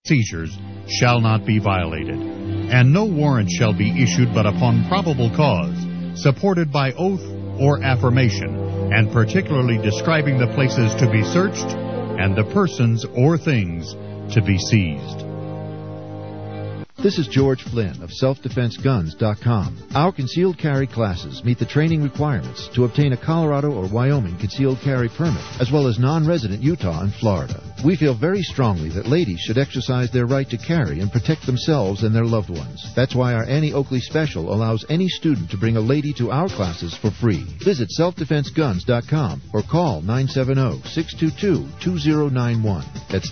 seizures shall not be violated, and no warrant shall be issued but upon probable cause, supported by oath or affirmation, and particularly describing the places to be searched and the persons or things to be seized. This is George Flynn of SelfDefenseGuns.com. Our concealed carry classes meet the training requirements to obtain a Colorado or Wyoming concealed carry permit, as well as non-resident Utah and Florida. We feel very strongly that ladies should exercise their right to carry and protect themselves and their loved ones. That's why our Annie Oakley special allows any student to bring a lady to our classes for free. Visit SelfDefenseGuns.com or call 970-622-2091. That's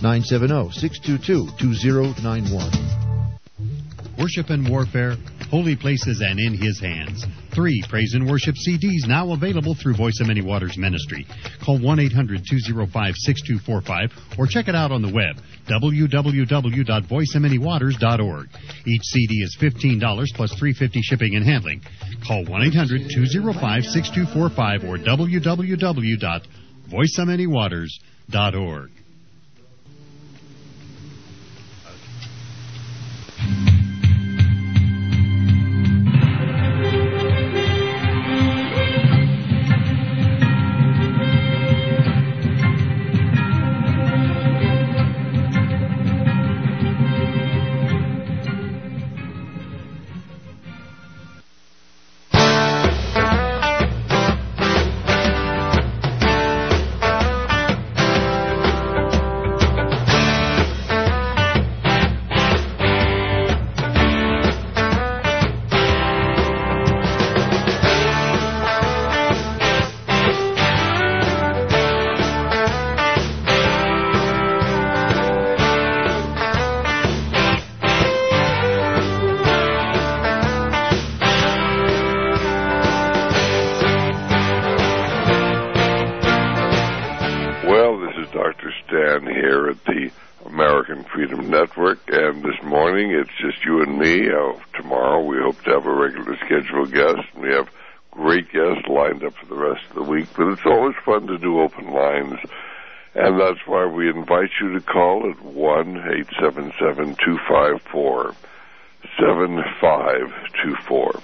970-622-2091. Worship and Warfare, Holy Places and in His Hands. 3 praise and worship CDs now available through Voice of Many Waters Ministry. Call 1-800-205-6245 or check it out on the web, www.voiceofmanywaters.org. Each CD is $15 plus $3.50 shipping and handling. Call 1-800-205-6245 or www.voiceofmanywaters.org. You to call at 1-877-254-7524.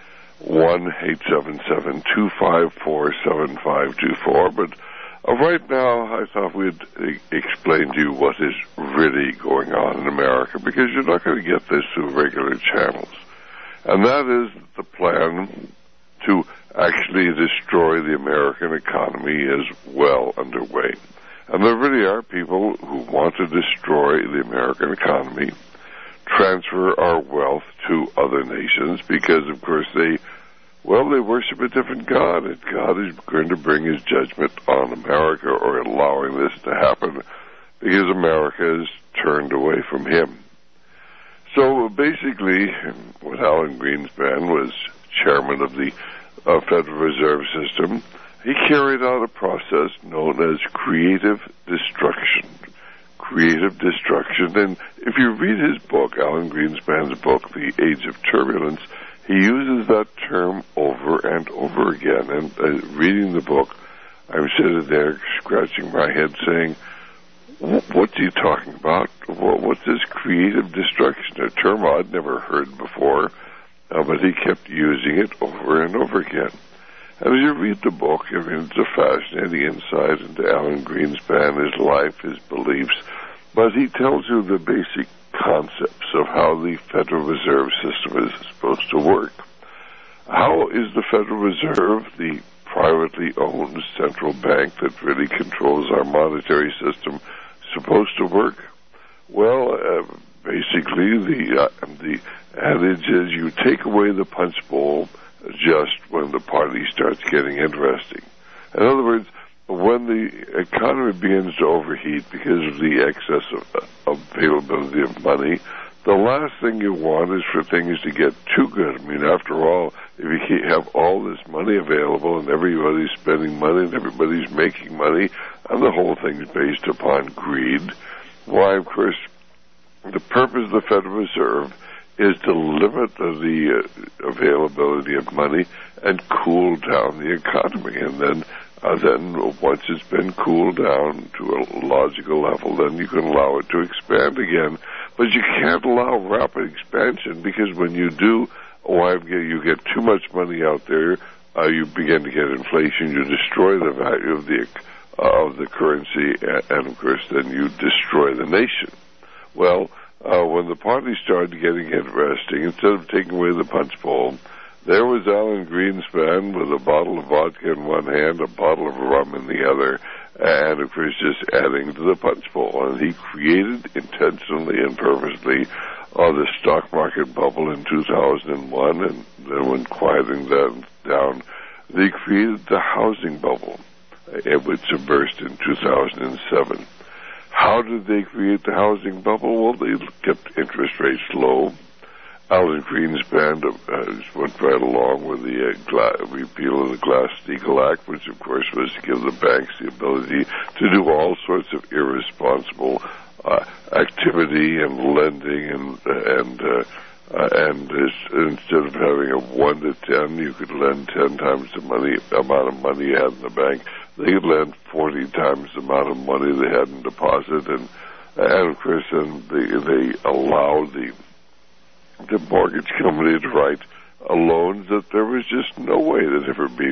1-877-254-7524. But right now, I thought we'd explain to you what is really going on in America, because you're not going to get this through regular channels. And that is the plan to actually destroy the American economy is well underway. And there really are people who want to destroy the American economy, transfer our wealth to other nations, because, of course, they worship a different God, and God is going to bring his judgment on America, or allowing this to happen, because America has turned away from him. So, basically, when Alan Greenspan was chairman of the Federal Reserve System, he carried out a process known as creative destruction. Creative destruction. And if you read his book, Alan Greenspan's book, The Age of Turbulence, he uses that term over and over again. And reading the book, I'm sitting there scratching my head saying, what's he talking about? What's this creative destruction? A term I'd never heard before, but he kept using it over and over again. And as you read the book, I mean, it's a fascinating insight into Alan Greenspan, his life, his beliefs, but he tells you the basic concepts of how the Federal Reserve System is supposed to work. How is the Federal Reserve, the privately owned central bank that really controls our monetary system, supposed to work? Well, basically, the adage is you take away the punch bowl just when the party starts getting interesting. In other words, when the economy begins to overheat because of the excess of availability of money, the last thing you want is for things to get too good. I mean, after all, if you have all this money available and everybody's spending money and everybody's making money, and the whole thing is based upon greed, why, of course, the purpose of the Federal Reserve is to limit the availability of money and cool down the economy. And then once it's been cooled down to a logical level, then you can allow it to expand again. But you can't allow rapid expansion, because when you do, you get too much money out there, you begin to get inflation, you destroy the value of the currency, and of course then you destroy the nation. Well, when the party started getting interesting, instead of taking away the punch bowl, there was Alan Greenspan with a bottle of vodka in one hand, a bottle of rum in the other, and of course just adding to the punch bowl. And he created intentionally and purposely the stock market bubble in 2001, and then when quieting that down, they created the housing bubble, which burst in 2007. How did they create the housing bubble? Well, they kept interest rates low. Alan Greenspan went right along with the repeal of the Glass-Steagall Act, which of course was to give the banks the ability to do all sorts of irresponsible activity and lending, and instead of having a 1 to 10, you could lend 10 times the amount of money you had in the bank. They could lend 40 times the amount of money they had in deposit, and of course then they allowed the mortgage company to write loans that there was just no way they'd ever be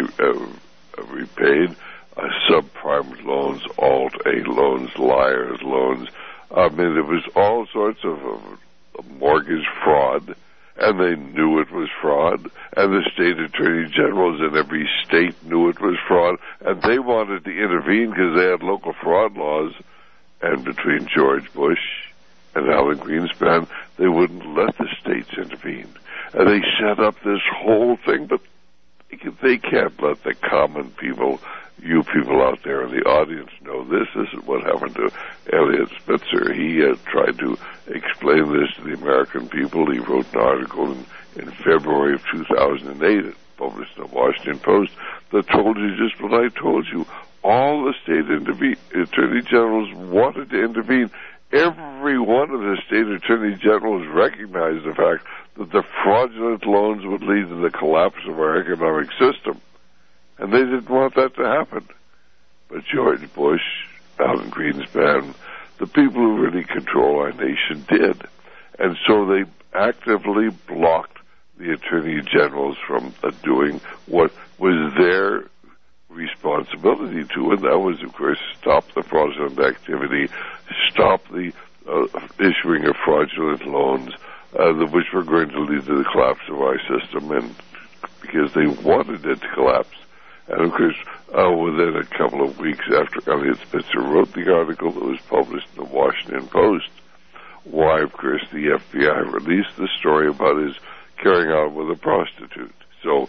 repaid. Subprime loans, Alt-A loans, liars loans. I mean, there was all sorts of mortgage fraud, and they knew it was fraud, and the state attorney generals in every state knew it was fraud, and they wanted to intervene because they had local fraud laws. And between George Bush and Alan Greenspan, they wouldn't let the states intervene. And they set up this whole thing, but they can't let the common people, you people out there in the audience, know this. This is what happened to Eliot Spitzer. He tried to explain this to the American people. He wrote an article in February of 2008, published in the Washington Post, that told you just what I told you. All the state attorney generals wanted to intervene. Every one of the state attorney generals recognized the fact that the fraudulent loans would lead to the collapse of our economic system. And they didn't want that to happen. But George Bush, Alan Greenspan, the people who really control our nation did. And so they actively blocked the attorney generals from doing what was their responsibility to, and that was, of course, stop the fraudulent activity, stop the issuing of fraudulent loans, which were going to lead to the collapse of our system, and because they wanted it to collapse. And of course, within a couple of weeks after Eliot Spitzer wrote the article that was published in the Washington Post, why, of course, the FBI released the story about his carrying on with a prostitute. So,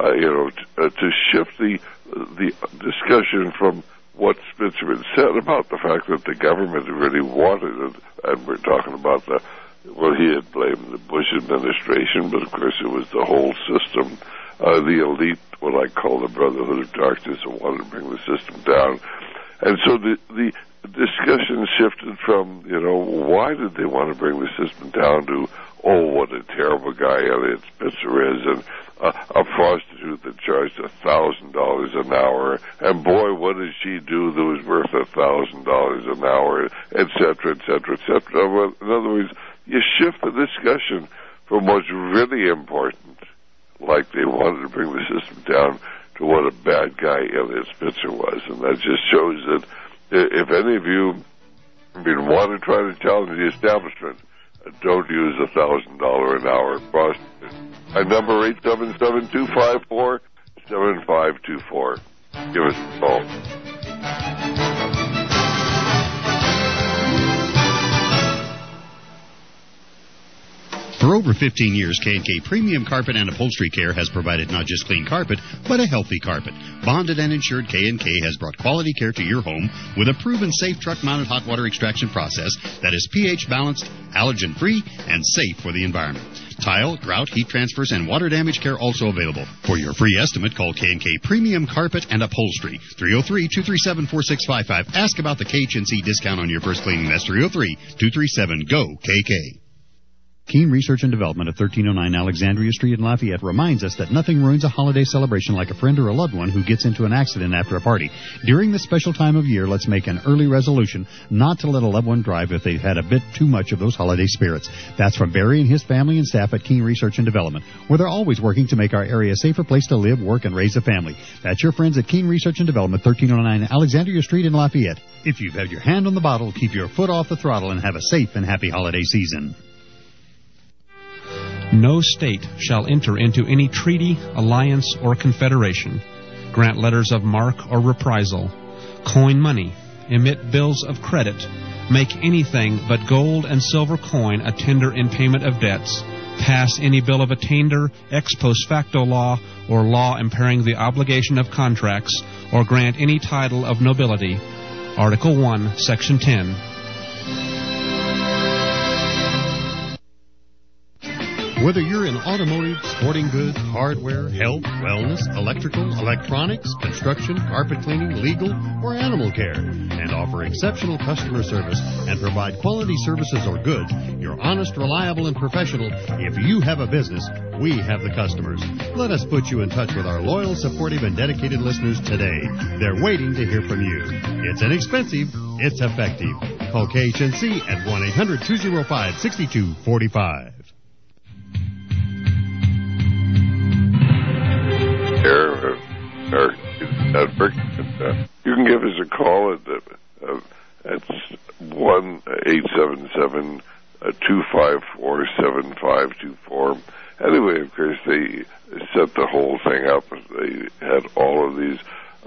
to shift the discussion from what Spitzer had said about the fact that the government really wanted it, and we're talking about he had blamed the Bush administration, but of course it was the whole system, the elite, what I call the Brotherhood of Darkness, who wanted to bring the system down. And so the discussion shifted from, why did they want to bring the system down to, what a terrible guy Eliot Spitzer is, and a prostitute that charged $1,000 an hour, and boy, what did she do that was worth $1,000 an hour, et cetera, et cetera, et cetera. In other words, you shift the discussion from what's really important, like they wanted to bring the system down, to what a bad guy Eliot Spitzer was. And that just shows that if any of you want to try to challenge the establishment, don't use $1,000 an hour prostitute. My number 877-254-7524. Give us a call. For over 15 years, K&K Premium Carpet and Upholstery Care has provided not just clean carpet, but a healthy carpet. Bonded and insured, K&K has brought quality care to your home with a proven safe truck-mounted hot water extraction process that is pH-balanced, allergen-free, and safe for the environment. Tile, grout, heat transfers, and water damage care also available. For your free estimate, call K&K Premium Carpet and Upholstery, 303-237-4655. Ask about the KHNC discount on your first cleaning. That's 303-237-GO-KK. Keene Research and Development at 1309 Alexandria Street in Lafayette reminds us that nothing ruins a holiday celebration like a friend or a loved one who gets into an accident after a party. During this special time of year, let's make an early resolution not to let a loved one drive if they've had a bit too much of those holiday spirits. That's from Barry and his family and staff at Keene Research and Development, where they're always working to make our area a safer place to live, work, and raise a family. That's your friends at Keene Research and Development, 1309 Alexandria Street in Lafayette. If you've had your hand on the bottle, keep your foot off the throttle and have a safe and happy holiday season. No state shall enter into any treaty, alliance, or confederation, grant letters of marque or reprisal, coin money, emit bills of credit, make anything but gold and silver coin a tender in payment of debts, pass any bill of attainder, ex post facto law, or law impairing the obligation of contracts, or grant any title of nobility. Article 1, Section 10. Whether you're in automotive, sporting goods, hardware, health, wellness, electrical, electronics, construction, carpet cleaning, legal, or animal care, and offer exceptional customer service and provide quality services or goods, you're honest, reliable, and professional. If you have a business, we have the customers. Let us put you in touch with our loyal, supportive, and dedicated listeners today. They're waiting to hear from you. It's inexpensive. It's effective. Call KHNC at 1-800-205-6245. You can give us a call at 1-877-254-7524. Anyway, of course, they set the whole thing up. They had all of these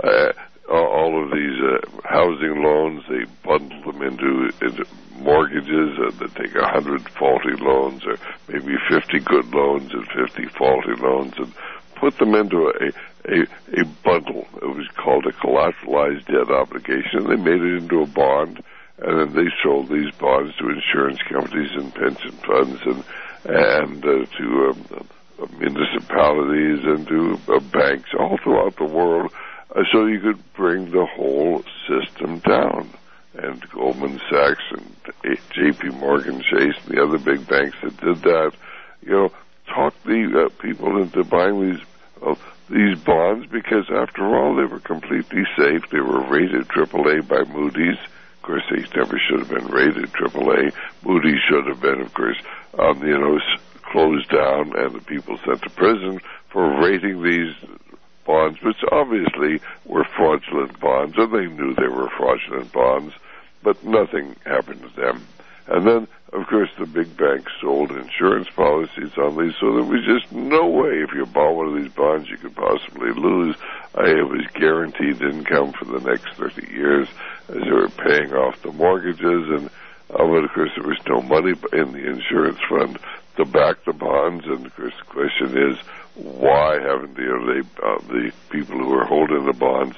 housing loans. They bundled them into mortgages. They take 100 faulty loans, or maybe 50 good loans and 50 faulty loans, and put them into a bundle. It was called a collateralized debt obligation. They made it into a bond, and then they sold these bonds to insurance companies and pension funds and to municipalities and to banks all throughout the world, so you could bring the whole system down. And Goldman Sachs and J.P. Morgan Chase and the other big banks that did that, talked the people into buying these bonds, because after all, they were completely safe. They were rated AAA by Moody's. Of course, they never should have been rated AAA. Moody's should have been, of course, closed down and the people sent to prison for rating these bonds, which obviously were fraudulent bonds, and they knew they were fraudulent bonds, but nothing happened to them. And then, of course, the big banks sold insurance policies on these, so there was just no way, if you bought one of these bonds, you could possibly lose. It was guaranteed income for the next 30 years as they were paying off the mortgages, and but of course there was no money in the insurance fund to back the bonds. And of course the question is, why haven't the people who are holding the bonds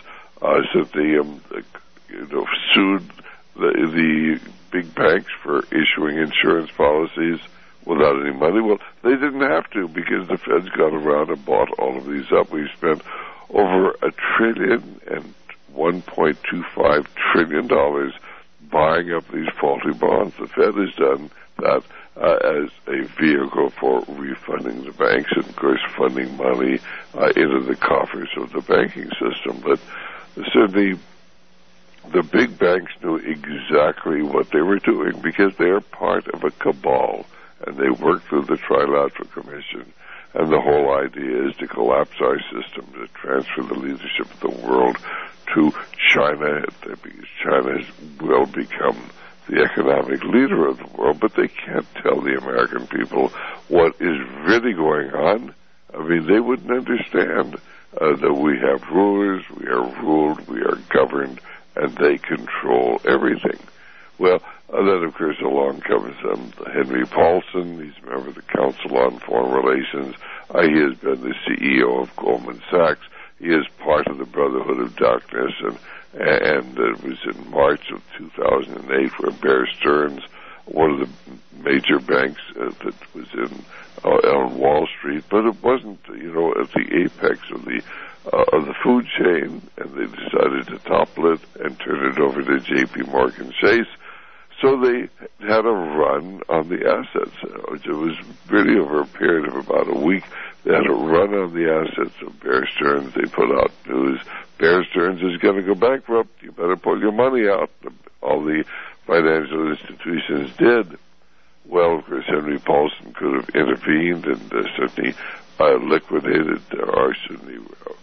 sued the big banks for issuing insurance policies without any money? Well, they didn't have to, because the Feds got around and bought all of these up. We spent over $1 trillion and $1.25 trillion buying up these faulty bonds. The Fed has done that as a vehicle for refunding the banks and, of course, funding money into the coffers of the banking system. But certainly the big banks knew exactly what they were doing, because they are part of a cabal, and they work through the Trilateral Commission. And the whole idea is to collapse our system, to transfer the leadership of the world to China, because China will become the economic leader of the world, but they can't tell the American people what is really going on. I mean, they wouldn't understand that we have rulers, we are ruled, we are governed, and they control everything. Well, then, of course, along comes Henry Paulson. He's a member of the Council on Foreign Relations. He has been the CEO of Goldman Sachs. He is part of the Brotherhood of Darkness, and it was in March of 2008 where Bear Stearns, one of the major banks that was on Wall Street, but it wasn't, at the apex of the food chain, and they decided to topple it and turn it over to J.P. Morgan Chase. So they had a run on the assets. It was really over a period of about a week. They had a run on the assets of Bear Stearns. They put out news, Bear Stearns is going to go bankrupt. You better pull your money out. All the financial institutions did. Well, of course, Henry Paulson could have intervened and certainly liquidated, or certainly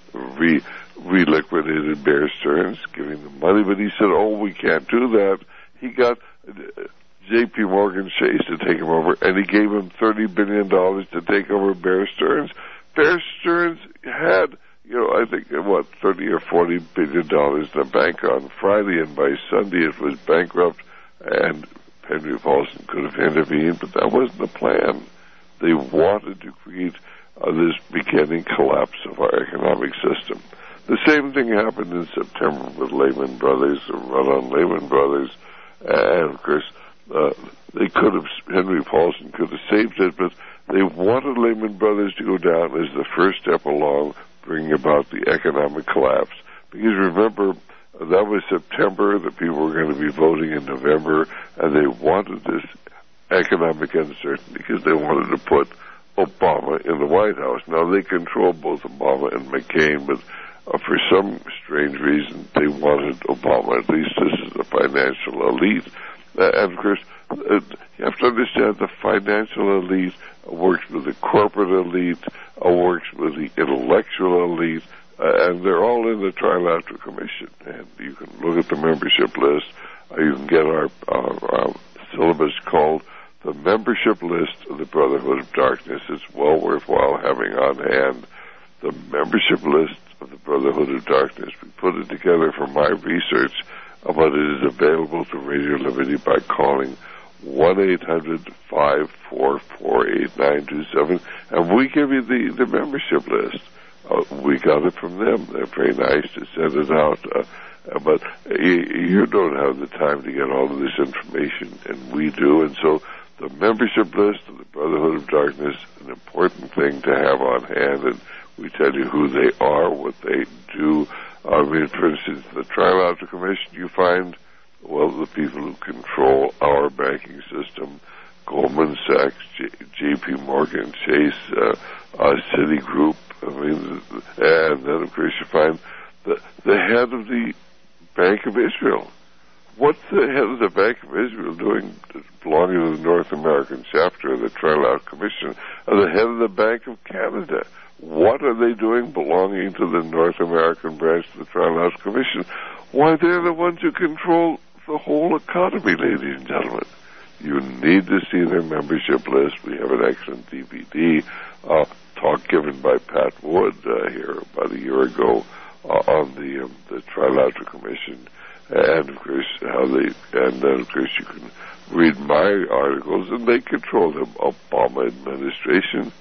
re-liquidated Bear Stearns, giving them money. But he said, oh, we can't do that. He got J.P. Morgan Chase to take him over, and he gave him $30 billion to take over Bear Stearns. Bear Stearns had, I think, $30 or $40 billion in the bank on Friday, and by Sunday it was bankrupt, and Henry Paulson could have intervened, but that wasn't the plan. They wanted to create this beginning collapse of our economic system. The same thing happened in September with Lehman Brothers, the run on Lehman Brothers, and of course, Henry Paulson could have saved it, but they wanted Lehman Brothers to go down as the first step along, bringing about the economic collapse. Because remember, that was September, the people were going to be voting in November, and they wanted this economic uncertainty because they wanted to put Obama in the White House. Now, they control both Obama and McCain, but for some strange reason, they wanted Obama. At least this is the financial elite. And, of course, you have to understand the financial elite works with the corporate elite, works with the intellectual elite, and they're all in the Trilateral Commission. And you can look at the membership list. You can get our syllabus called The Membership List of the Brotherhood of Darkness. It's well worthwhile having on hand the membership list of the Brotherhood of Darkness. We put it together from my research, but it is available to Radio Liberty by calling 1-800-544-8927, and we give you the membership list. We got it from them. They're very nice to send it out, but you don't have the time to get all of this information, and we do. And so the membership list of the Brotherhood of Darkness, an important thing to have on hand, and we tell you who they are, what they do. For instance, the Trilateral Commission, you find, the people who control our banking system, Goldman Sachs, J.P. Morgan Chase, Citigroup, and then, of course, you find the head of the Bank of Israel. What's the head of the Bank of Israel doing belonging to the North American chapter of the Trilateral Commission? The head of the Bank of Canada. What are they doing belonging to the North American branch of the Trilateral Commission? Why, they're the ones who control the whole economy, ladies and gentlemen. You need to see their membership list. We have an excellent DVD talk given by Pat Wood here about a year ago on the Trilateral Commission, and of course then of course you can read my articles, and they control the Obama administration.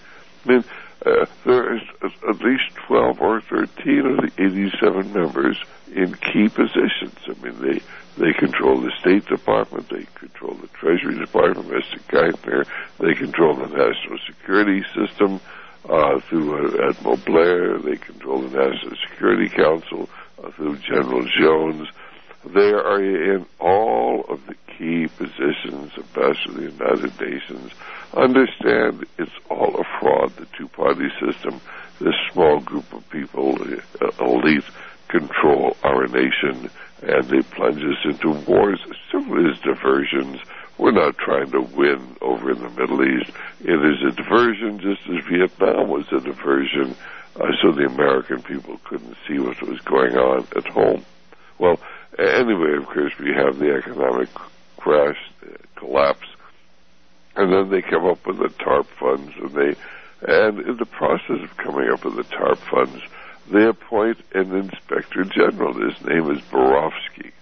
There is at least 12 or 13 of the 87 members in key positions. They control the State Department, they control the Treasury Department, Mr. Geithner, they control the National Security System through Admiral Blair, they control the National Security Council through General Jones. They are in all of the key positions, Ambassador of the United Nations. Understand it's all a fraud, the two-party system. This small group of people, elite, control our nation, and they plunge us into wars simply as diversions. We're not trying to win over in the Middle East. It is a diversion just as Vietnam was a diversion, so the American people couldn't see what was going on at home. Well, anyway, of course, we have the economic crash, collapse, and then they come up with the TARP funds, and in the process of coming up with the TARP funds, they appoint an inspector general. His name is Barofsky,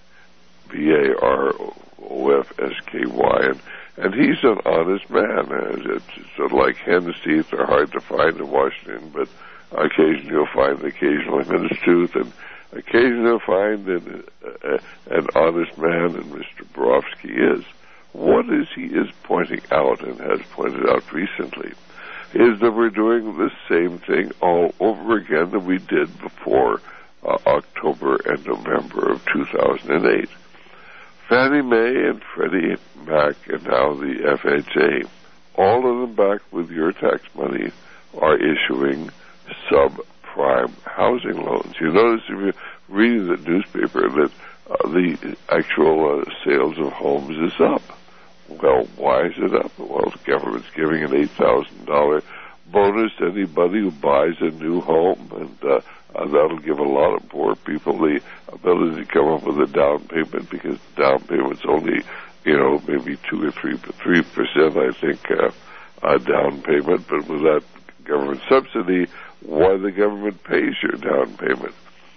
Barofsky, and he's an honest man. It's sort of like hen's teeth are hard to find in Washington, but occasionally you'll find the occasional hen's tooth, and occasionally you'll find an honest man, and Mr. Barofsky is. What he is pointing out, and has pointed out recently, is that we're doing the same thing all over again that we did before October and November of 2008. Fannie Mae and Freddie Mac and now the FHA, all of them backed with your tax money, are issuing subprime housing loans. You notice if you're reading the newspaper that the actual sales of homes is up. Well, why is it up? Well, the government's giving an $8,000 bonus to anybody who buys a new home, and that'll give a lot of poor people the ability to come up with a down payment, because the down payment's only, maybe 2 or 3%, I think, a down payment. But with that government subsidy, why the government pays your down payment?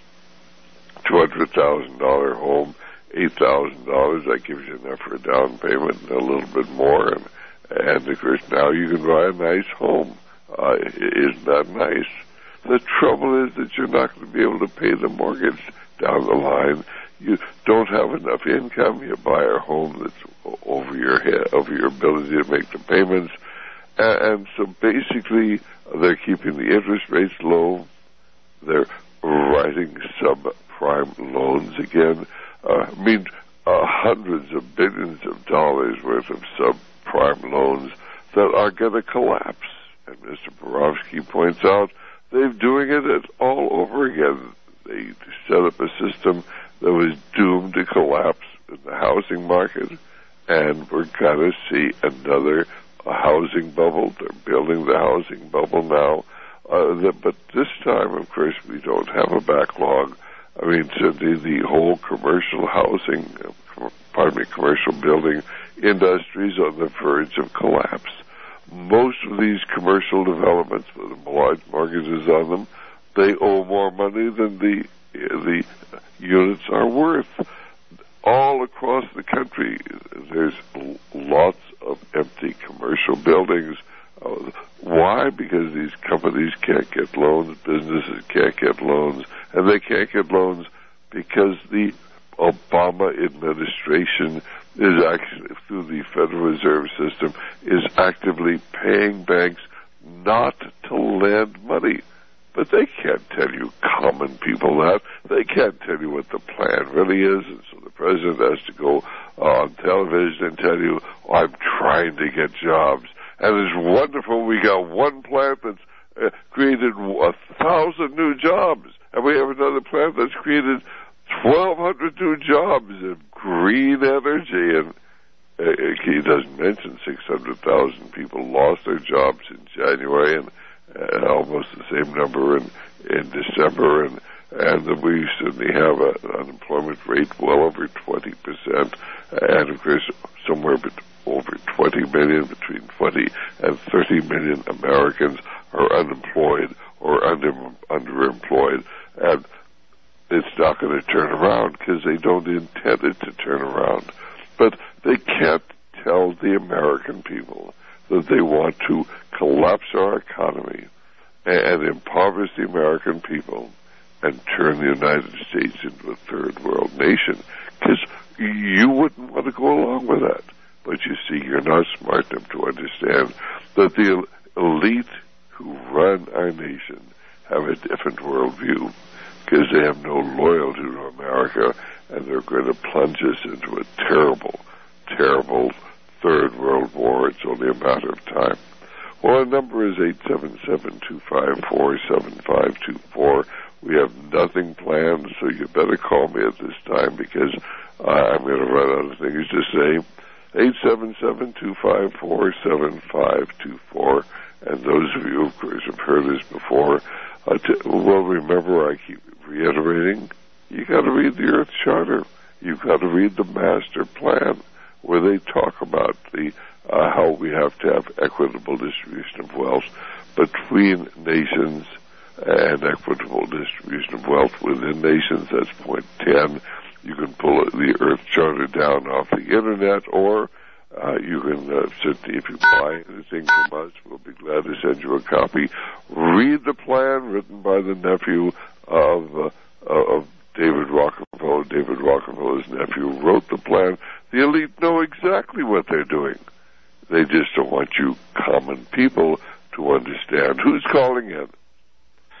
$200,000 home, $8,000, that gives you enough for a down payment and a little bit more, and of course now you can buy a nice home. Isn't that nice? The trouble is that you're not going to be able to pay the mortgage down the line. You don't have enough income. You buy a home that's over your head, over your ability to make the payments, and so basically they're keeping the interest rates low. They're writing subprime loans again. Hundreds of billions of dollars worth of subprime loans that are going to collapse. And Mr. Borowski points out they're doing it all over again. They set up a system that was doomed to collapse in the housing market, and we're going to see another housing bubble. They're building the housing bubble now. But this time, of course, we don't have a backlog. I mean, Cindy, the whole commercial commercial building industry is on the verge of collapse. Most of these commercial developments with large mortgages on them, they owe more money than the units are worth. All across the country, there's lots of empty commercial buildings. Why? Because these companies can't get loans, businesses can't get loans, and they can't get loans because the Obama administration is actually, through the Federal Reserve System, is actively paying banks not to lend money. But they can't tell you, common people, that. They can't tell you what the plan really is, and so the president has to go on television and tell you, I'm trying to get jobs. And it's wonderful, we got one plant that's created 1,000 new jobs, and we have another plant that's created 1,200 new jobs in green energy, and he doesn't mention 600,000 people lost their jobs in January, and almost the same number in December, and we certainly have an unemployment rate well over 20%, and of course somewhere over 20 million, between 20 and 30 million Americans are unemployed or underemployed, and it's not going to turn around because they don't intend it to turn around. But they can't tell the American people that they want to collapse our economy and impoverish the American people and turn the United States into a third world nation, because you wouldn't want to go along with that. But you see, you're not smart enough to understand that the elite who run our nation have a different worldview, because they have no loyalty to America, and they're going to plunge us into a terrible, terrible third world war. It's only a matter of time. Well, our number is 877-254-7524. We have nothing planned, so you better call me at this time, because I'm going to run out of things to say. 877-254-7524. And those of you, of course, have heard this before. Well, remember, I keep reiterating, you got to read the Earth Charter. You've got to read the Master Plan, where they talk about how we have to have equitable distribution of wealth between nations and equitable distribution of wealth within nations. That's point 10. You can pull the Earth Charter down off the Internet, or you can certainly, if you buy anything from us, we'll be glad to send you a copy. Read the plan written by the nephew of David Rockefeller. David Rockefeller's nephew wrote the plan. The elite know exactly what they're doing. They just don't want you common people to understand. Who's calling in?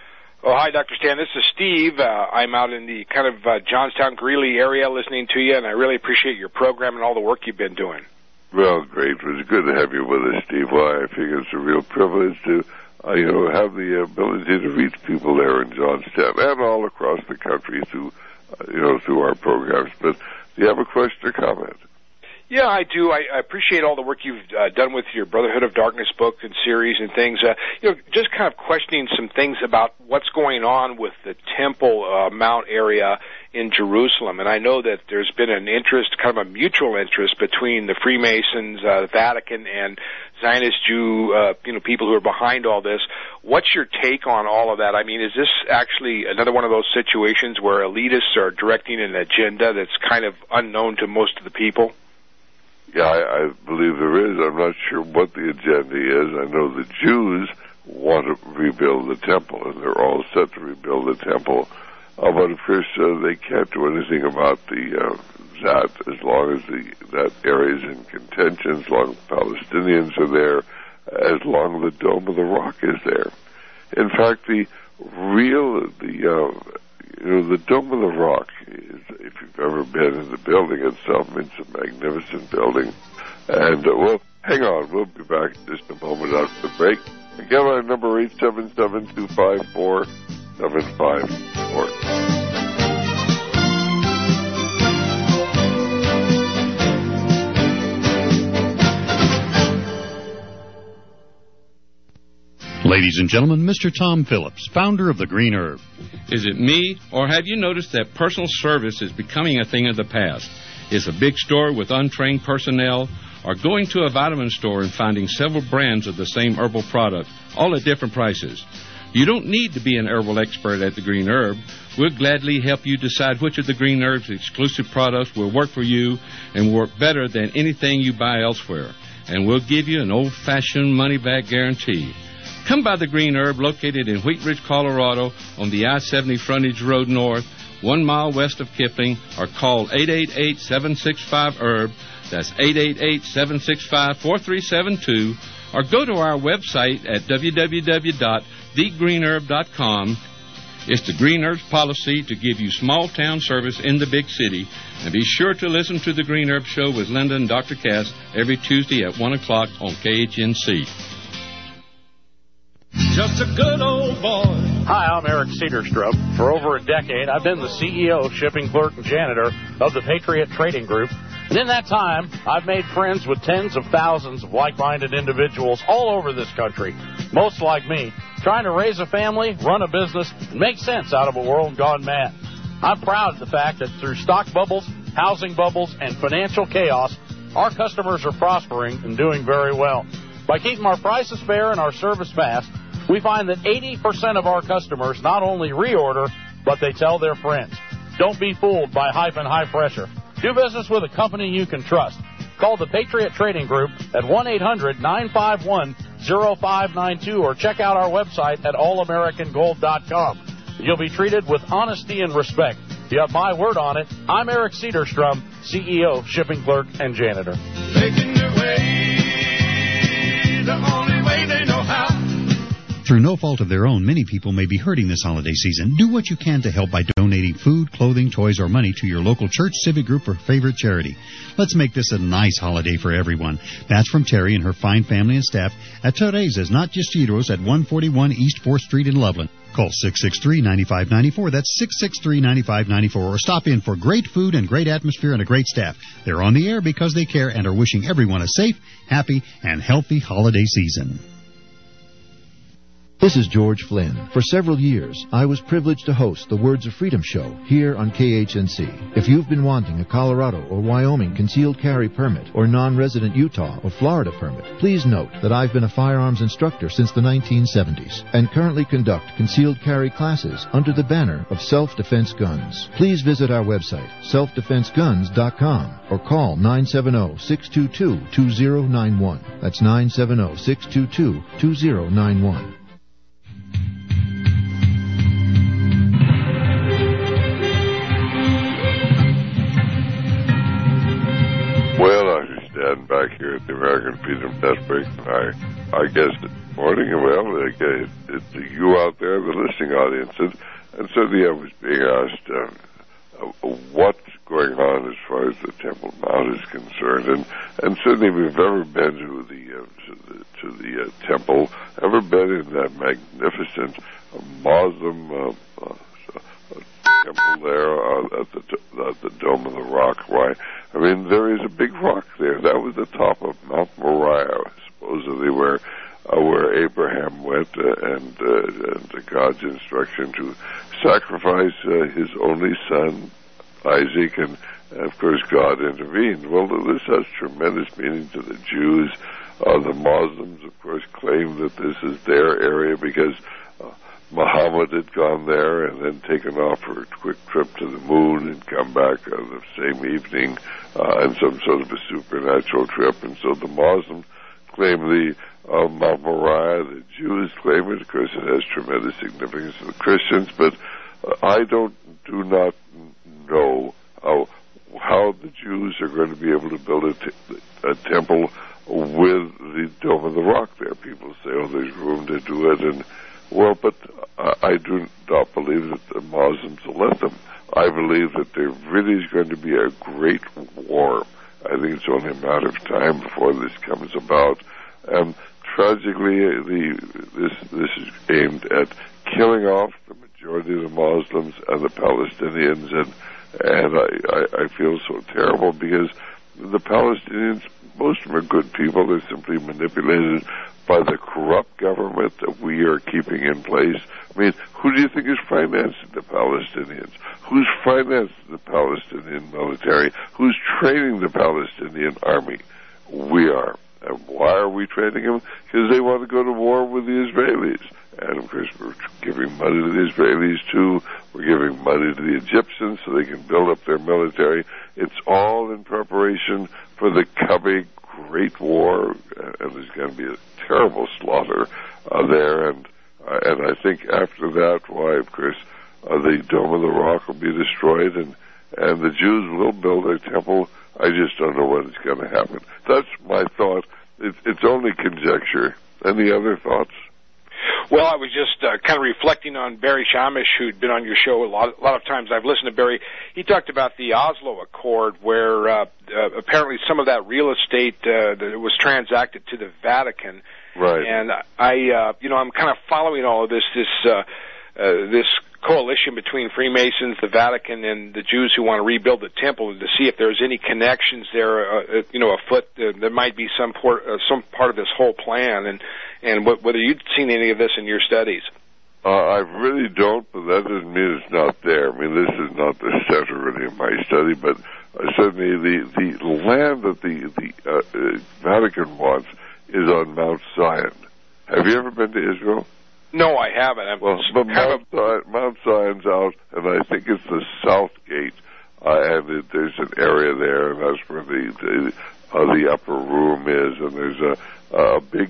Oh, hi, Dr. Stan. This is Steve. I'm out in the kind of Johnstown, Greeley area listening to you, and I really appreciate your program and all the work you've been doing. Well, great. It was good to have you with us, Steve. Well, I figure it's a real privilege to, have the ability to reach people there in Johnstown and all across the country through our programs. But do you have a question or comment? Yeah, I do. I appreciate all the work you've done with your Brotherhood of Darkness book and series and things. Just kind of questioning some things about what's going on with the Temple Mount area in Jerusalem. And I know that there's been an interest, kind of a mutual interest between the Freemasons, the Vatican, and Zionist Jew, people who are behind all this. What's your take on all of that? I mean, is this actually another one of those situations where elitists are directing an agenda that's kind of unknown to most of the people? Yeah, I believe there is. I'm not sure what the agenda is. I know the Jews want to rebuild the temple, and they're all set to rebuild the temple. But of course, they can't do anything about that as long as that area is in contention, as long as Palestinians are there, as long as the Dome of the Rock is there. In fact, the Dome of the Rock is, if you've ever been in the building itself, it's a magnificent building. And, hang on. We'll be back in just a moment after the break. Again, our number 877-254-7554. Ladies and gentlemen, Mr. Tom Phillips, founder of The Green Herb. Is it me, or have you noticed that personal service is becoming a thing of the past? Is a big store with untrained personnel, or going to a vitamin store and finding several brands of the same herbal product, all at different prices? You don't need to be an herbal expert at The Green Herb. We'll gladly help you decide which of The Green Herb's exclusive products will work for you and work better than anything you buy elsewhere. And we'll give you an old-fashioned money-back guarantee. Come by The Green Herb, located in Wheat Ridge, Colorado, on the I-70 frontage road north, 1 mile west of Kipling, or call 888-765-HERB. That's 888-765-4372. Or go to our website at www.thegreenherb.com. It's The Green Herb's policy to give you small-town service in the big city. And be sure to listen to The Green Herb Show with Linda and Dr. Cass every Tuesday at 1 o'clock on KHNC. Just a good old boy. Hi, I'm Eric Cedarstrom. For over a decade, I've been the CEO, shipping clerk, and janitor of the Patriot Trading Group. And in that time, I've made friends with tens of thousands of like-minded individuals all over this country, most like me, trying to raise a family, run a business, and make sense out of a world gone mad. I'm proud of the fact that through stock bubbles, housing bubbles, and financial chaos, our customers are prospering and doing very well. By keeping our prices fair and our service fast, we find that 80% of our customers not only reorder, but they tell their friends. Don't be fooled by hype and high pressure. Do business with a company you can trust. Call the Patriot Trading Group at 1-800-951-0592 or check out our website at allamericangold.com. You'll be treated with honesty and respect. You have my word on it. I'm Eric Cedarstrom, CEO, shipping clerk, and janitor. Making their way the only way they know how. Through no fault of their own, many people may be hurting this holiday season. Do what you can to help by donating food, clothing, toys, or money to your local church, civic group, or favorite charity. Let's make this a nice holiday for everyone. That's from Terry and her fine family and staff at Teresa's Not Just Gyros at 141 East 4th Street in Loveland. Call 663-9594. That's 663-9594. Or stop in for great food and great atmosphere and a great staff. They're on the air because they care and are wishing everyone a safe, happy, and healthy holiday season. This is George Flynn. For several years, I was privileged to host the Words of Freedom show here on KHNC. If you've been wanting a Colorado or Wyoming concealed carry permit or non-resident Utah or Florida permit, please note that I've been a firearms instructor since the 1970s and currently conduct concealed carry classes under the banner of Self-Defense Guns. Please visit our website, selfdefenseguns.com, or call 970-622-2091. That's 970-622-2091. Well, I stand back here at the American Freedom Desk Break. I guess this morning, well, it's you out there, the listening audience, and certainly I was being asked what's going on as far as the Temple Mount is concerned, and certainly we've ever been to the temple, ever been in that magnificent Muslim temple there at the Dome of the Rock. Why? I mean, there is a big rock there. That was the top of Mount Moriah, supposedly where Abraham went and God's instruction to sacrifice his only son, Isaac, and of course God intervened. Well, this has tremendous meaning to the Jews. The Muslims, of course, claim that this is their area because Muhammad had gone there and then taken off for a quick trip to the moon and come back the same evening in some sort of a supernatural trip. And so the Muslims claim the Mount Moriah, the Jews claim it. Of course, it has tremendous significance to the Christians, but I do not know how the Jews are going to be able to build a temple with the Dome of the Rock there. People say, oh, there's room to do it, and well, but I do not believe that the Muslims will let them. I believe that there really is going to be a great war. I think it's only a matter of time before this comes about. Tragically, this is aimed at killing off the majority of the Muslims and the Palestinians, and I feel so terrible because the Palestinians, most of them are good people. They're simply manipulated by the corrupt government that we are keeping in place. I mean, who do you think is financing the Palestinians? Who's financing the Palestinian military? Who's training the Palestinian army? We are. And why are we training them? Because they want to go to war with the Israelis. And, of course, we're giving money to the Israelis, too. We're giving money to the Egyptians so they can build up their military. It's all in preparation for the coming great war, and there's going to be a terrible slaughter there. And I think after that, why, of course, the Dome of the Rock will be destroyed, and the Jews will build their temple. I just don't know when it's going to happen. That's my thought. It's only conjecture. Any other thoughts? Well, I was just kind of reflecting on Barry Shamish, who'd been on your show a lot of times. I've listened to Barry. He talked about the Oslo Accord, where apparently some of that real estate that was transacted to the Vatican. Right. And I'm kind of following all of this coalition between Freemasons, the Vatican, and the Jews who want to rebuild the temple, to see if there's any connections there, afoot. There might be some part of this whole plan, and whether you've seen any of this in your studies. I really don't, but that doesn't mean it's not there. I mean, this is not the center really of my study, but certainly the land that the Vatican wants is on Mount Zion. Have you ever been to Israel? No, I haven't. But Mount Zion's out, and I think it's the South Gate, and there's an area there, and that's where the upper room is, and there's a big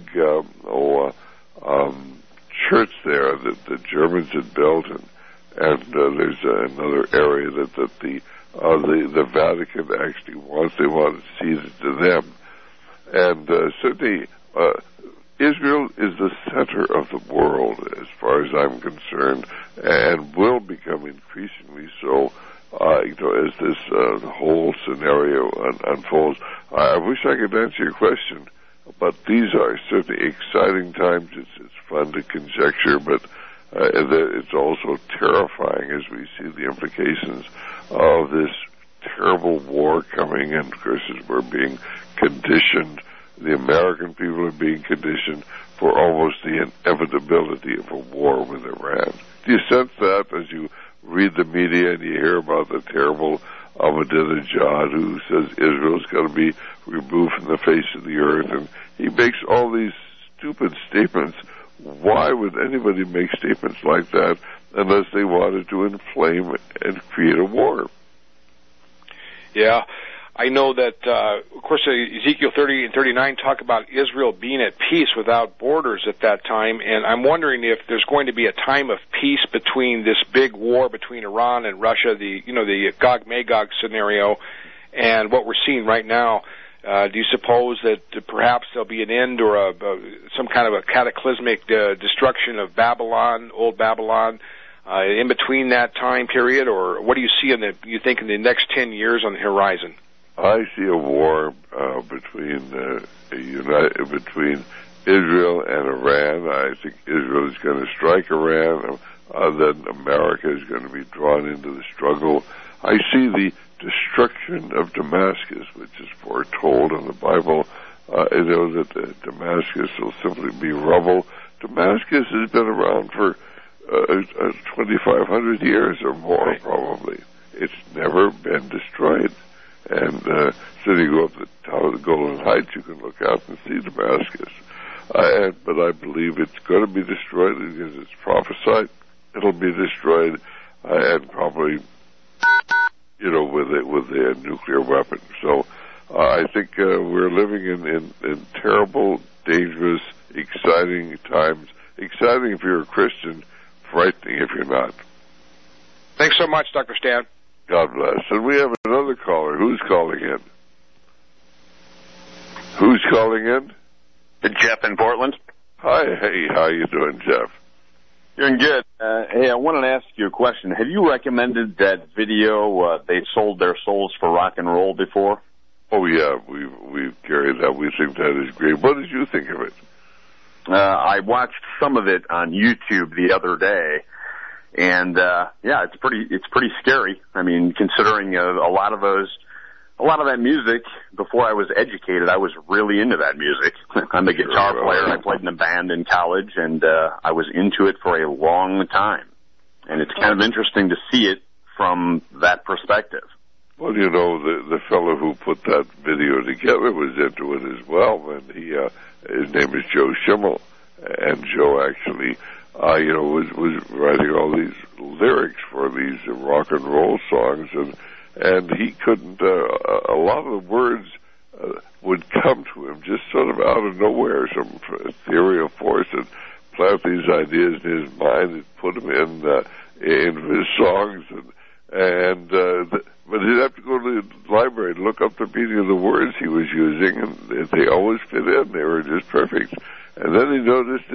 church there that the Germans had built, and there's another area that the Vatican actually wants. They want to cede it to them, and certainly. Israel is the center of the world, as far as I'm concerned, and will become increasingly so, as this whole scenario unfolds. I wish I could answer your question, but these are certainly exciting times. It's fun to conjecture, but it's also terrifying as we see the implications of this terrible war coming, and of course, as we're being conditioned. The American people are being conditioned for almost the inevitability of a war with Iran. Do you sense that as you read the media and you hear about the terrible Ahmadinejad who says Israel's got to be removed from the face of the earth, and he makes all these stupid statements? Why would anybody make statements like that unless they wanted to inflame and create a war? Yeah. I know that, of course, Ezekiel 30 and 39 talk about Israel being at peace without borders at that time, and I'm wondering if there's going to be a time of peace between this big war between Iran and Russia, the Gog-Magog scenario, and what we're seeing right now Do you suppose that perhaps there'll be an end or some kind of a cataclysmic destruction of Babylon, old Babylon, in between that time period, or what do you see you think in the next 10 years on the horizon? I see a war between Israel and Iran. I think Israel is going to strike Iran. Then America is going to be drawn into the struggle. I see the destruction of Damascus, which is foretold in the Bible. That Damascus will simply be rubble. Damascus has been around for 2,500 years or more, probably. It's never been destroyed. And so you go up the top of the Golden Heights, you can look out and see Damascus. But I believe it's going to be destroyed because it's prophesied. It'll be destroyed, and probably, with a nuclear weapon. So I think we're living in terrible, dangerous, exciting times. Exciting if you're a Christian, frightening if you're not. Thanks so much, Dr. Stan. God bless. And we have another caller. Who's calling in? Who's calling in? Jeff in Portland. Hi. Hey, how you doing, Jeff? Doing good. Hey, I wanted to ask you a question. Have you recommended that video, They Sold Their Souls for Rock and Roll, before? Oh, yeah. We've carried that. We think that is great. What did you think of it? I watched some of it on YouTube the other day. And yeah, it's pretty scary. I mean, considering a lot of that music, before I was educated, I was really into that music. I'm a guitar player. I played in a band in college, and I was into it for a long time. And it's kind of interesting to see it from that perspective. Well, the fellow who put that video together was into it as well, and his name is Joe Schimmel, and Joe actually was writing all these lyrics for these rock and roll songs, and he couldn't, a lot of the words would come to him just sort of out of nowhere, some ethereal force that plant these ideas in his mind and put them in his songs, but he'd have to go to the library and look up the meaning of the words he was using, and they always fit in. They were just perfect. And then he noticed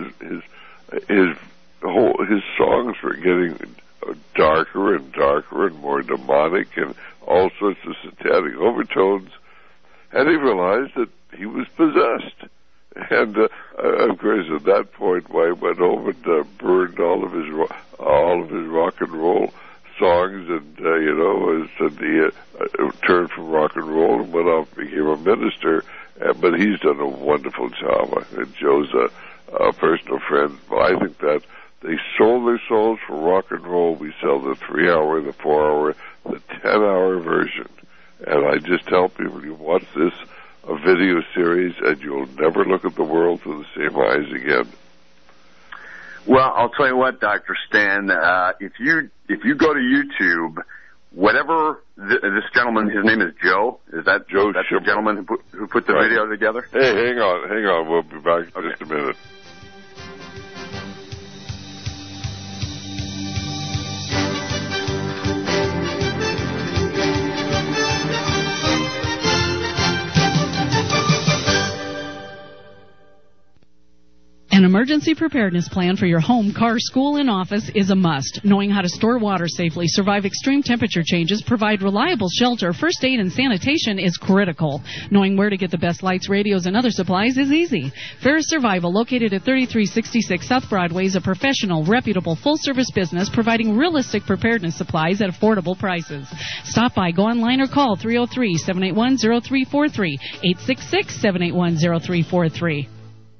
his songs were getting darker and darker and more demonic and all sorts of satanic overtones, and he realized that he was possessed. And of course, at that point, I went home and burned all of his rock and roll songs, and said he turned from rock and roll and went off and became a minister. But he's done a wonderful job. And Joe's a personal friend. I think that they sold their souls for rock and roll. We sell the 3-hour, the 4-hour, the 10-hour version. And I just tell people, you watch this video series, and you'll never look at the world through the same eyes again. Well, I'll tell you what, Dr. Stan, if you go to YouTube, whatever this gentleman, his name is Joe. Is that Joe? That's the gentleman who put the video together? Hey, hang on. We'll be back in just a minute. An emergency preparedness plan for your home, car, school, and office is a must. Knowing how to store water safely, survive extreme temperature changes, provide reliable shelter, first aid, and sanitation is critical. Knowing where to get the best lights, radios, and other supplies is easy. Ferris Survival, located at 3366 South Broadway, is a professional, reputable, full-service business providing realistic preparedness supplies at affordable prices. Stop by, go online, or call 303-781-0343, 866-781-0343.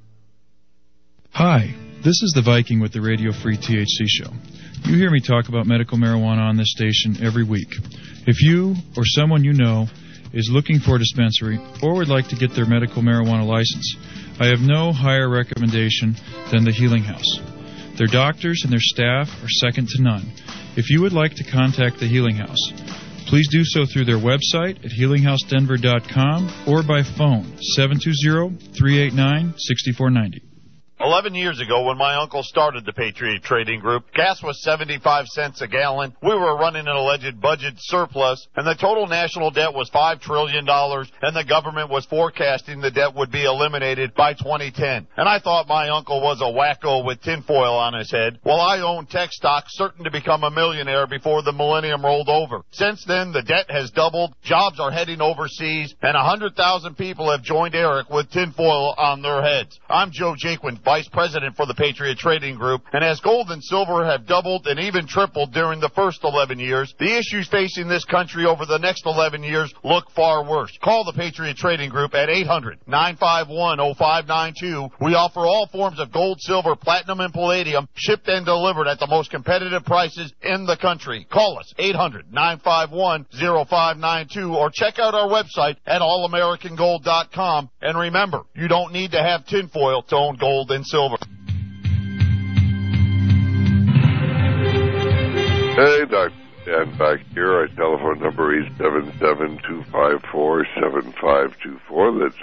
Hi, this is the Viking with the Radio Free THC Show. You hear me talk about medical marijuana on this station every week. If you or someone you know is looking for a dispensary or would like to get their medical marijuana license, I have no higher recommendation than the Healing House. Their doctors and their staff are second to none. If you would like to contact the Healing House, please do so through their website at healinghousedenver.com or by phone 720-389-6490. 11 years ago, when my uncle started the Patriot Trading Group, gas was 75 cents a gallon. We were running an alleged budget surplus, and the total national debt was $5 trillion, and the government was forecasting the debt would be eliminated by 2010. And I thought my uncle was a wacko with tinfoil on his head. Well, I owned tech stock, certain to become a millionaire before the millennium rolled over. Since then, the debt has doubled, jobs are heading overseas, and 100,000 people have joined Eric with tinfoil on their heads. I'm Joe Jaquin, Vice President for the Patriot Trading Group, and as gold and silver have doubled and even tripled during the first 11 years, the issues facing this country over the next 11 years look far worse. Call the Patriot Trading Group at 800-951-0592. We offer all forms of gold, silver, platinum, and palladium, shipped and delivered at the most competitive prices in the country. Call us, 800-951-0592, or check out our website at allamericangold.com. And remember, you don't need to have tinfoil to own gold and silver. Hey, Dr. Dan back here. Our telephone number is 877-254-7524. That's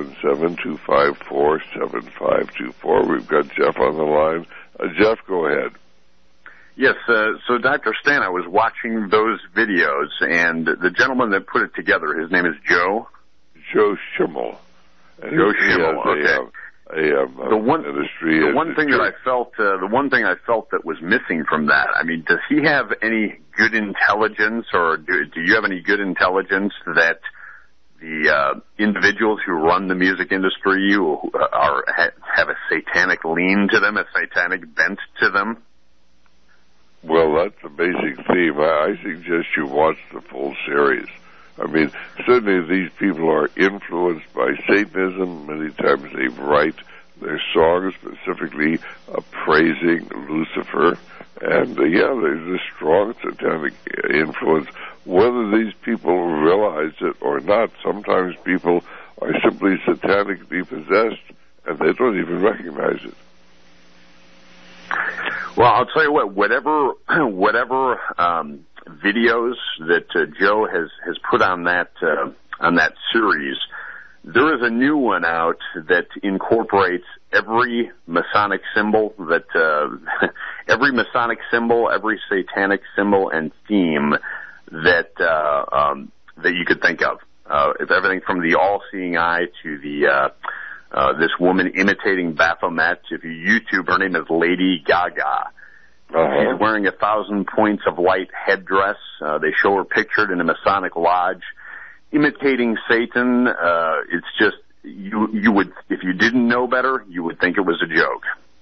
877-254-7524. We've got Jeff on the line. Jeff, go ahead. Yes, so Dr. Stan, I was watching those videos, and the gentleman that put it together, his name is Joe Schimmel. Joe Schimmel, okay. The one thing I felt that was missing from that, I mean, does he have any good intelligence, or do you have any good intelligence that the individuals who run the music industry have a satanic lean to them, a satanic bent to them? Well, that's the basic theme. I suggest you watch the full series. I mean, certainly these people are influenced by Satanism. Many times they write their songs specifically praising Lucifer. And, there's a strong satanic influence. Whether these people realize it or not, sometimes people are simply satanically possessed, and they don't even recognize it. Well, I'll tell you what, whatever videos that Joe has put on that series, there is a new one out that incorporates every Masonic symbol every satanic symbol and theme that you could think of. It's everything from the all-seeing eye to the this woman imitating Baphomet. If you YouTube, her name is Lady Gaga. She's wearing 1,000 points of light headdress. They show her pictured in a Masonic lodge, imitating Satan. It's just, you would, if you didn't know better, you would think it was a joke.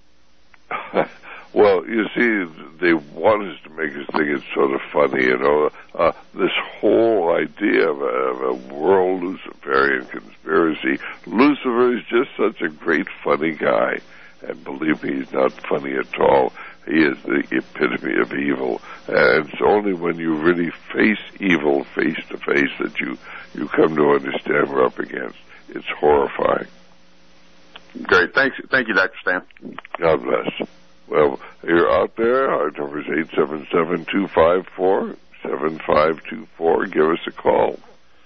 Well, you see, they want us to make us think it's sort of funny, this whole idea of a world Luciferian conspiracy. Lucifer is just such a great, funny guy. And believe me, he's not funny at all. He is the epitome of evil. And it's only when you really face evil face to face that you come to understand what we're up against. It's horrifying. Great. Thank you, Dr. Stan. God bless. Well, you're out there. Our number is 877-254-7524. Give us a call.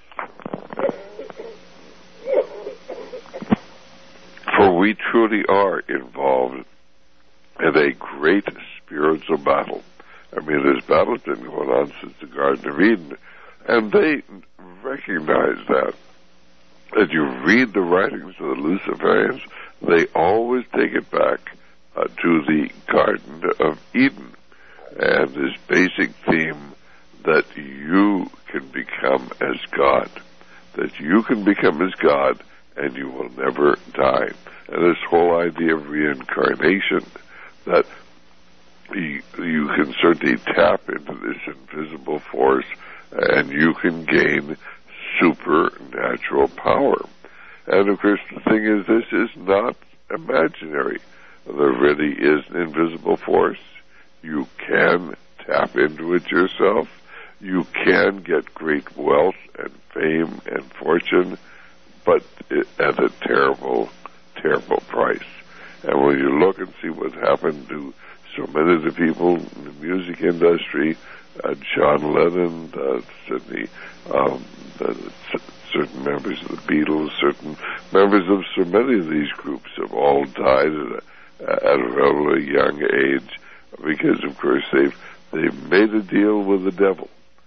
For we truly are involved in a great spiritual battle. I mean, this battle's been going on since the Garden of Eden, and they recognize that. As you read the writings of the Luciferians, they always take it back to the Garden of Eden, and this basic theme that you can become as God, that you can become as God, and you will never die. And this whole idea of reincarnation, that you can certainly tap into this invisible force, and you can gain supernatural power. And of course, the thing is, this is not imaginary. There really is an invisible force. You can tap into it yourself. You can get great wealth and fame and fortune, but at a terrible, terrible price. And when you look and see what's happened to so many of the people in the music industry, John Lennon, certainly certain members of the Beatles, certain members of so many of these groups have all died at a relatively young age because, of course, they've made a deal with the devil,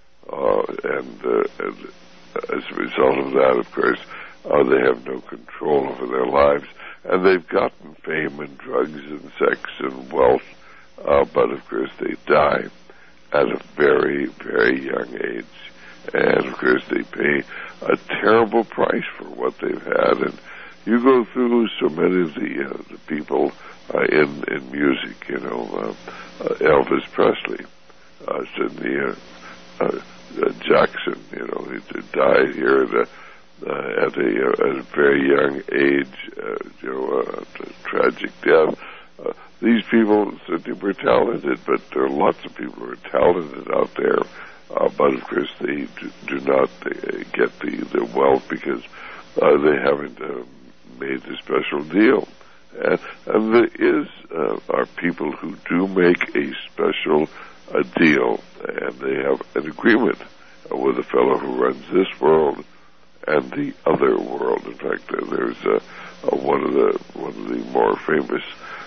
and as a result of that, of course, they have no control over their lives, and they've gotten fame and drugs and sex and wealth, but of course they die at a very, very young age, and of course they pay a terrible price for what they've had. And you go through so many of the people in music, Elvis Presley, Sidney Jackson, he died here at a very young age, a tragic death. These people certainly were talented, but there are lots of people who are talented out there, but of course they do not get the wealth because they haven't made a special deal. And there are people who do make a special deal, and they have an agreement with the fellow who runs this world and the other world. In fact, there's one of the more famous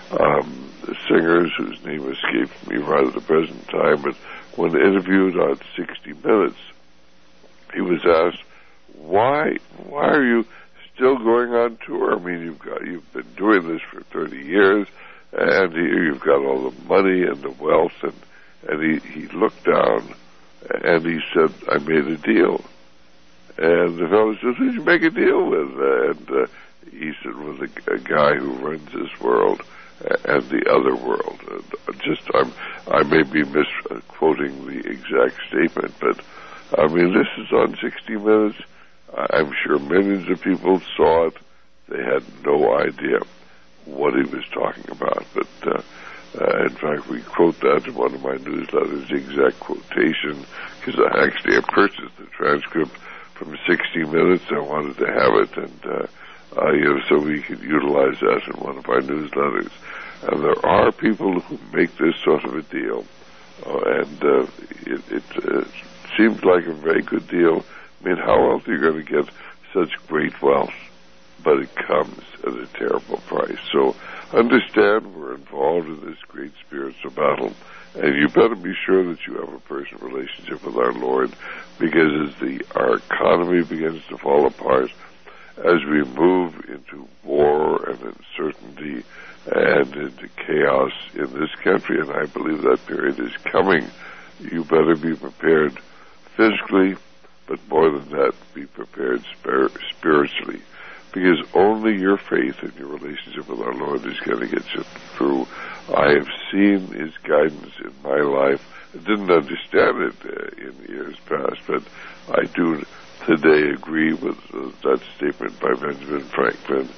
singers whose name escapes me right at the present time, but when interviewed on 60 Minutes, he was asked, why are you still going on tour? I mean, you've been doing this for 30 years, and you've got all the money and the wealth, and he looked down and he said, I made a deal. And the fellow said, who did you make a deal with? And he said, with a guy who runs this world and the other world. And I may be misquoting the exact statement, but I mean, this is on 60 Minutes. I'm sure millions of people saw it. They had no idea what he was talking about. But in fact, we quote that in one of my newsletters, the exact quotation, because I purchased the transcript from 60 Minutes. I wanted to have it, and so we could utilize that in one of our newsletters. And there are people who make this sort of a deal, and it seems like a very good deal. I mean, how else are you going to get such great wealth? But it comes at a terrible price. So understand we're involved in this great spiritual battle, and you better be sure that you have a personal relationship with our Lord, because as our economy begins to fall apart, as we move into war and uncertainty and into chaos in this country, and I believe that period is coming, you better be prepared physically, but more than that, be prepared spiritually, because only your faith and your relationship with our Lord is going to get you through. I have seen His guidance in my life. I didn't understand it in years past, but I do today agree with that statement by Benjamin Franklin.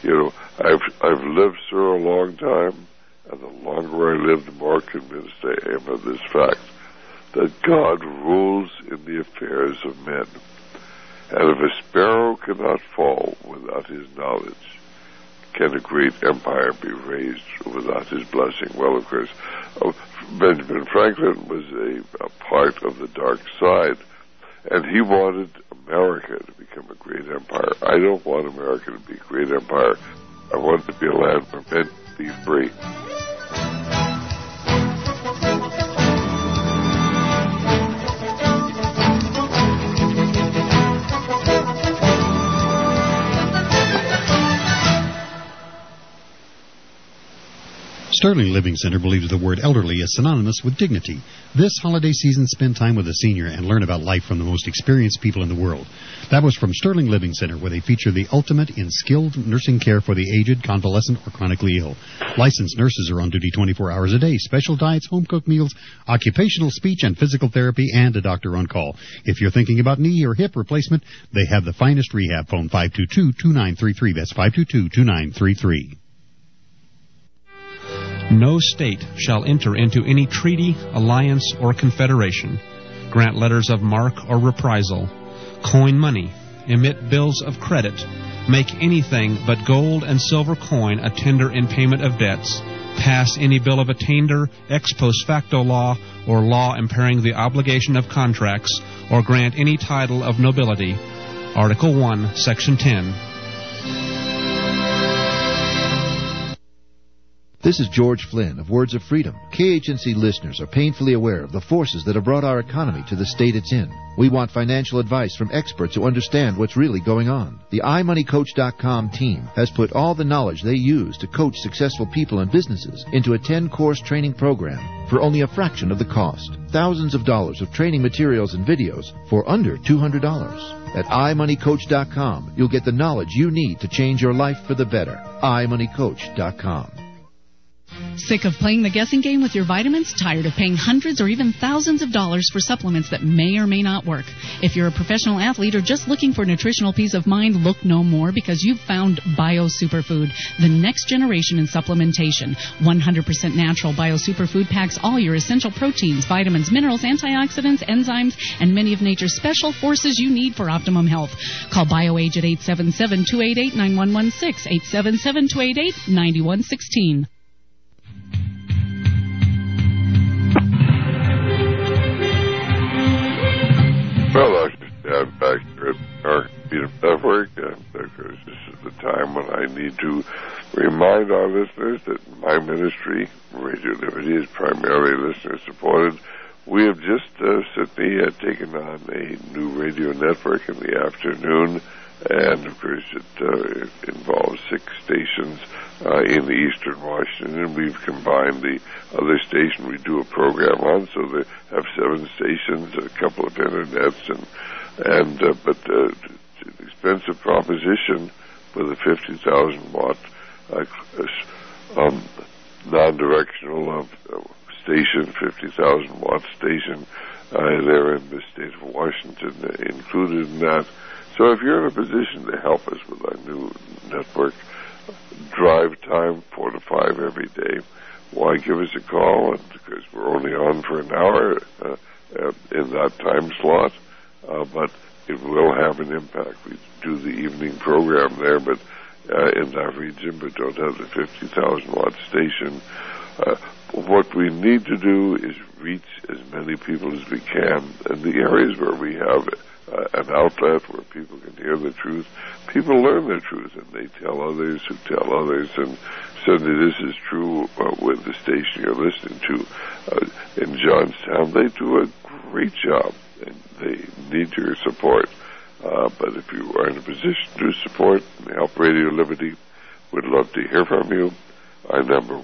I've lived so a long time, and the longer I live, the more convinced I am of this fact, that God rules in the affairs of men. And if a sparrow cannot fall without His knowledge, can a great empire be raised without His blessing? Well, of course, Benjamin Franklin was a part of the dark side, and he wanted America to become a great empire. I don't want America to be a great empire. I want it to be a land where men be free. Sterling Living Center believes the word elderly is synonymous with dignity. This holiday season, spend time with a senior and learn about life from the most experienced people in the world. That was from Sterling Living Center, where they feature the ultimate in skilled nursing care for the aged, convalescent, or chronically ill. Licensed nurses are on duty 24 hours a day. Special diets, home-cooked meals, occupational speech and physical therapy, and a doctor on call. If you're thinking about knee or hip replacement, they have the finest rehab. Phone 522-2933. That's 522-2933. No state shall enter into any treaty, alliance, or confederation, grant letters of marque or reprisal, coin money, emit bills of credit, make anything but gold and silver coin a tender in payment of debts, pass any bill of attainder, ex post facto law, or law impairing the obligation of contracts, or grant any title of nobility. Article 1, Section 10. This is George Flynn of Words of Freedom. KHNC listeners are painfully aware of the forces that have brought our economy to the state it's in. We want financial advice from experts who understand what's really going on. The iMoneyCoach.com team has put all the knowledge they use to coach successful people and businesses into a 10-course training program for only a fraction of the cost. Thousands of dollars of training materials and videos for under $200. At iMoneyCoach.com, you'll get the knowledge you need to change your life for the better. iMoneyCoach.com. Sick of playing the guessing game with your vitamins? Tired of paying hundreds or even thousands of dollars for supplements that may or may not work? If you're a professional athlete or just looking for nutritional peace of mind, look no more, because you've found Bio Superfood, the next generation in supplementation. 100% natural Bio Superfood packs all your essential proteins, vitamins, minerals, antioxidants, enzymes, and many of nature's special forces you need for optimum health. Call BioAge at 877-288-9116, 877-288-9116. Well, I stand back here at our Freedom Network, and of course, this is the time when I need to remind our listeners that my ministry, Radio Liberty, is primarily listener-supported. We have just, Sydney, taken on a new radio network in the afternoon, and of course, it involves 6 stations in eastern Washington, and we've combined the other station we do a program on, so they have 7 stations, a couple of internets, but it's an expensive proposition with a 50,000 watt non-directional station, 50,000 watt station there in the state of Washington included in that. So if you're in a position to help us with our new network, drive time 4 to 5 every day, why give us a call? And because we're only on for an hour in that time slot, but it will have an impact. We do the evening program there, but in that region, but don't have the 50,000 watt station. What we need to do is reach as many people as we can in the areas where we have an outlet where people can hear the truth. People learn the truth, and they tell others who tell others, and certainly this is true with the station you're listening to in Johnstown. They do a great job, and they need your support. But if you are in a position to support and help Radio Liberty, we'd love to hear from you. Our number,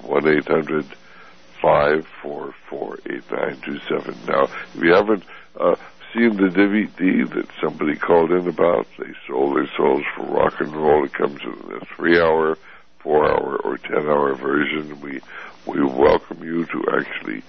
1-800-544-8927. Now, if you haven't seen the DVD that somebody called in about, they sold their souls for rock and roll. It comes in a 3-hour, 4-hour, or 10-hour version. We welcome you to actually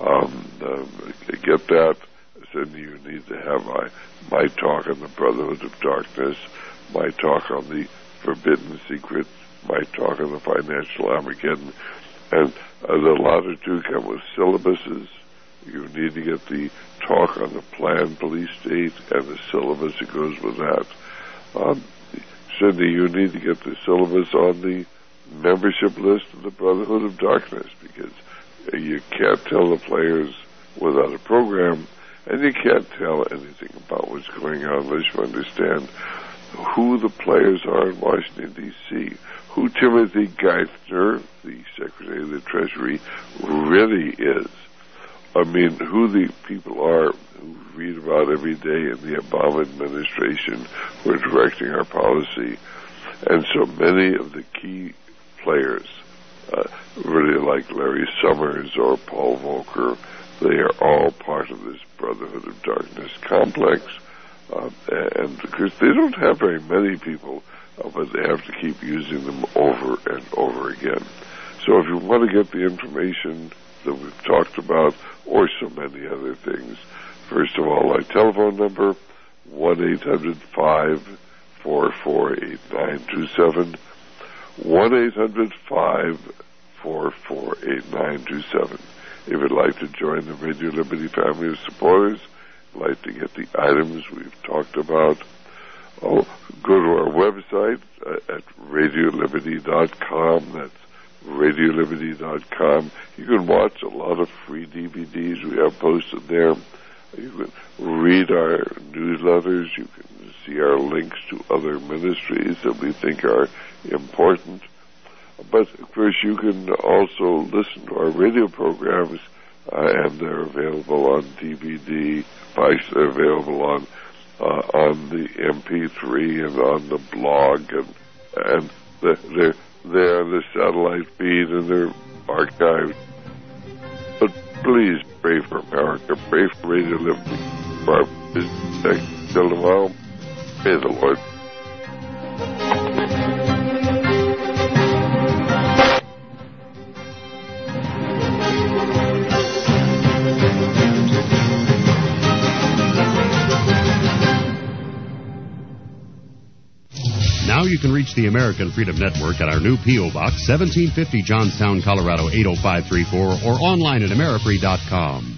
get that. Then you need to have my talk on the Brotherhood of Darkness, my talk on the Forbidden Secret, my talk on the Financial Armageddon, and the latter two come with syllabuses. You need to get the talk on the planned police state and the syllabus that goes with that. Cindy, you need to get the syllabus on the membership list of the Brotherhood of Darkness, because you can't tell the players without a program, and you can't tell anything about what's going on unless you understand who the players are in Washington, D.C., who Timothy Geithner, the Secretary of the Treasury, really is. I mean, who the people are who read about every day in the Obama administration who are directing our policy. And so many of the key players, really like Larry Summers or Paul Volcker, they are all part of this Brotherhood of Darkness complex. And because they don't have very many people, but they have to keep using them over and over again. So if you want to get the information that we've talked about, or so many other things, first of all, our telephone number, 1-800-544-8927, 1-800-544-8927. If you'd like to join the Radio Liberty family of supporters, like to get the items we've talked about, go to our website at radioliberty.com. That's radioliberty.com. You can watch a lot of free DVDs we have posted there. You can read our newsletters. You can see our links to other ministries that we think are important. But, of course, you can also listen to our radio programs, and they're available on DVD, they're available on the MP3 and on the blog, and they're there on the satellite feed, and they're archived. But please pray for America, pray for Radio Liberty. Till tomorrow, may the Lord. Now you can reach the American Freedom Network at our new P.O. Box, 1750 Johnstown, Colorado, 80534, or online at amerifree.com.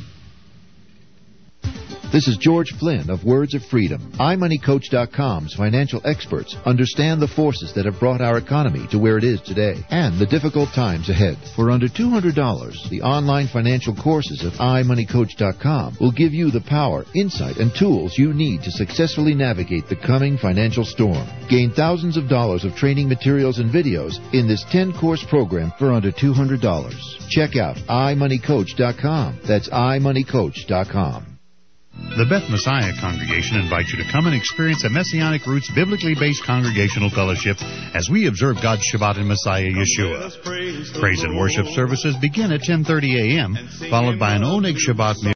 This is George Flynn of Words of Freedom. iMoneyCoach.com's financial experts understand the forces that have brought our economy to where it is today and the difficult times ahead. For under $200, the online financial courses at iMoneyCoach.com will give you the power, insight, and tools you need to successfully navigate the coming financial storm. Gain thousands of dollars of training materials and videos in this 10-course program for under $200. Check out iMoneyCoach.com. That's iMoneyCoach.com. The Beth Messiah Congregation invites you to come and experience a Messianic Roots biblically based congregational fellowship as we observe God's Shabbat in Messiah Yeshua. Praise and worship services begin at 10:30 a.m., followed by an Oneg Shabbat meal